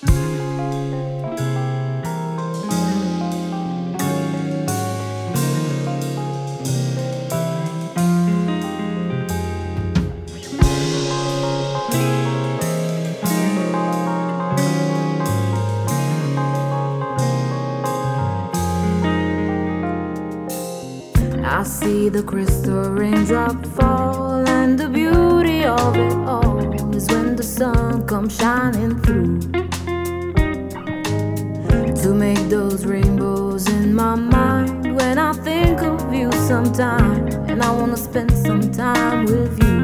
I see the crystal raindrop fall, and the beauty of it all is when the sun comes shining through to make those rainbows in my mind. When I think of you sometime, and I wanna spend some time with you,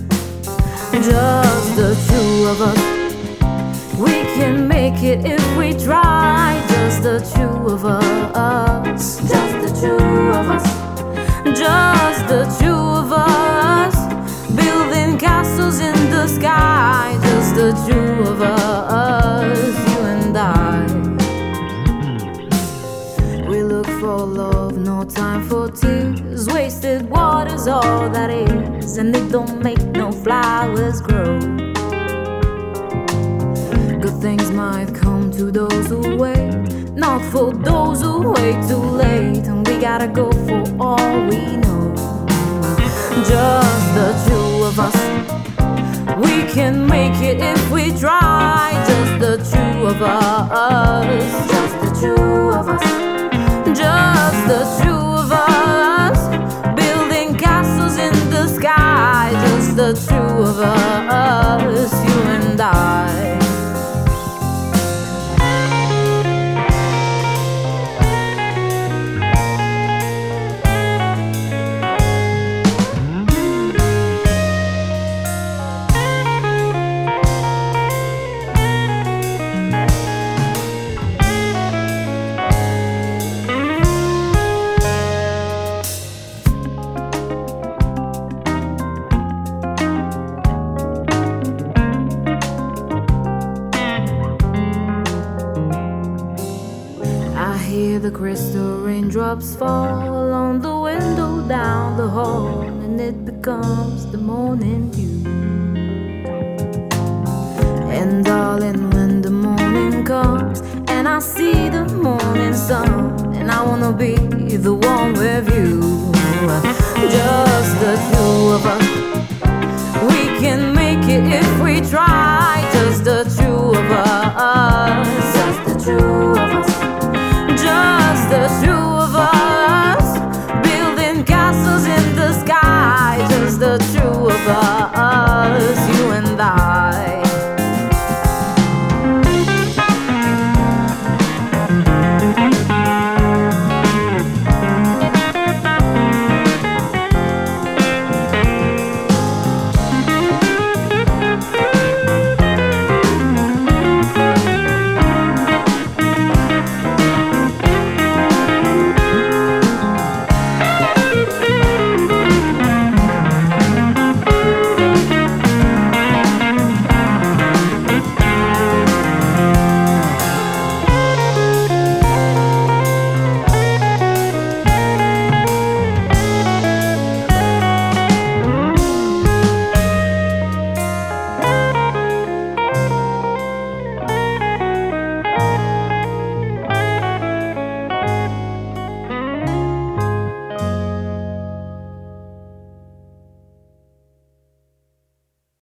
just the two of us. We can make it if we try, just the two of us, just the two of us. Just the two of us, building castles in the sky. Just the two of us, you and I. We look for love, no time for tears. Wasted water's all that is, and it don't make no flowers grow. Good things might come to those who wait, not for those who wait too late. And we gotta go for all we know. Just the two of us. We can make it if we try. Just the two of us. Just the two of us. Just the two of us, building castles in the sky. Just the two of us, you and I. I hear the crystal raindrops fall on the window down the hall, and it becomes the morning dew. And darling, when the morning comes and I see the morning sun, and I wanna be the one with you. Just the two of us. We can make it if we try.